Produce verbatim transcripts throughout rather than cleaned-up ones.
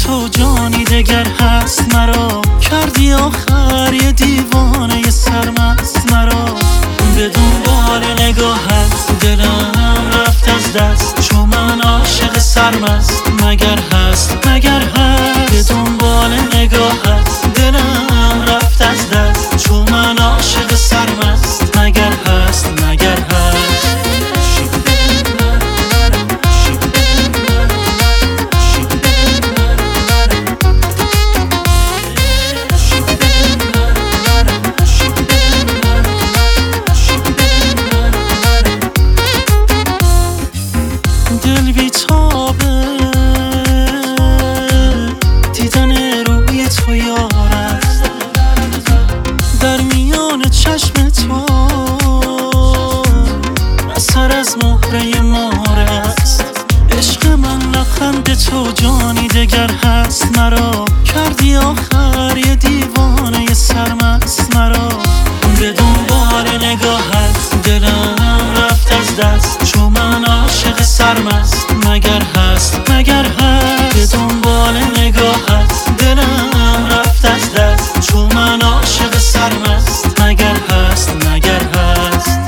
تو جانی دگر هست مرا، کردی آخر یه دیوانه یه سرمست مرا. به دنبال نگاهت دلم رفت از دست، چون من عاشق سرمست مگر هست مگر هست. به دنبال نگاهت دلم رفت از دست، چون من عاشق سرمست مگر هست مگر هست. دل بی‌تابه دیدن روی تو یار است، در میان چشم تو اثر از مهره مار است. عشق من لبخند تو جانی دگر هست مرا، کردی آخر یه دیوانه یه سرمست مرا. به دنبال نگاهت دلم رفت از دست، چون من عاشق سرمست مگر هست مگر هست. به دنبال نگاهت دلم رفت از دست، چون من عاشق سرمست مگر هست مگر هست.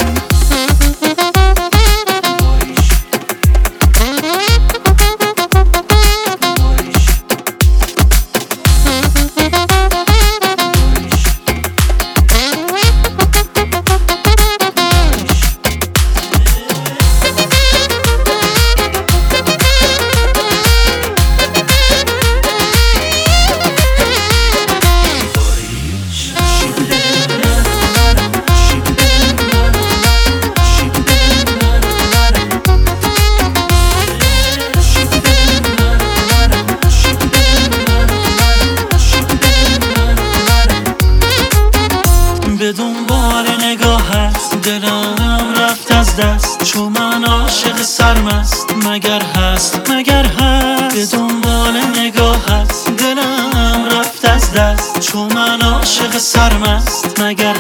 به دنبال نگاهت دلم رفت از دست، چون من عاشق سرمست مگر هست مگر هست. به دنبال نگاهت دلم رفت از دست، چون من عاشق سرمست مگر